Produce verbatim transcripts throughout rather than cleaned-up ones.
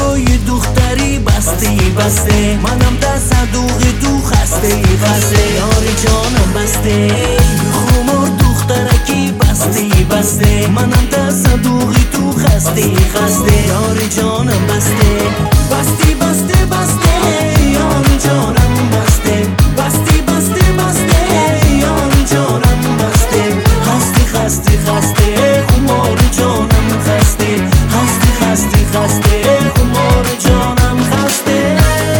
توی دختری بسته بسته، منم در صندوق تو خسته خسته. یار جانم بسته خمار دخترکی بسته بسته، منم در صندوق تو خسته خسته. یار جانم بسته بستی بسته بسته، یار جانم بسته بستی بسته بسته، یار جانم بسته. خسته خسته خسته خمار جانم خسته، خسته خسته خسته خمار جانم خسته.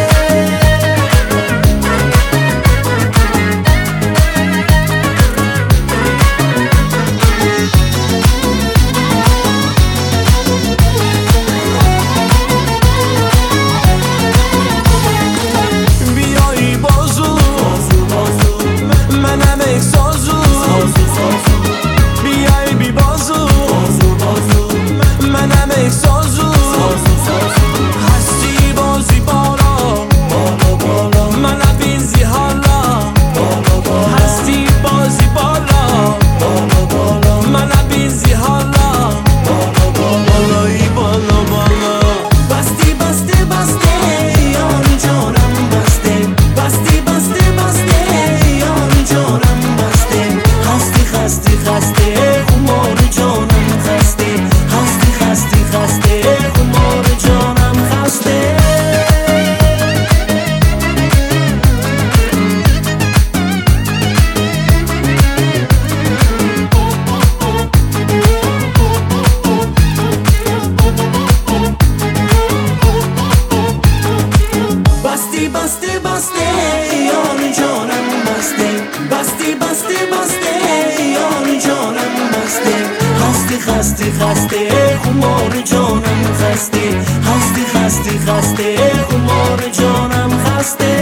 بیایی بازو منم احسازو، بیایی بی بازو منم احسازو. هستی بازی بالا منم بینزی حالا، هستی بازی بالا منم بینزی حالا. بالایی بالا بالا بستی بسته بسته، یار جانم بسته بستی بسته بسته، یار جانم بسته. خسته خسته خسته خمار جانم خسته، خسته خسته خسته خمار جانم خسته. بستی بسته بسته، یار جانم بسته بستی بسته بسته، یار جانم بسته. خسته خسته خسته خمار جانم خسته، خسته خسته خسته خمار جانم خسته.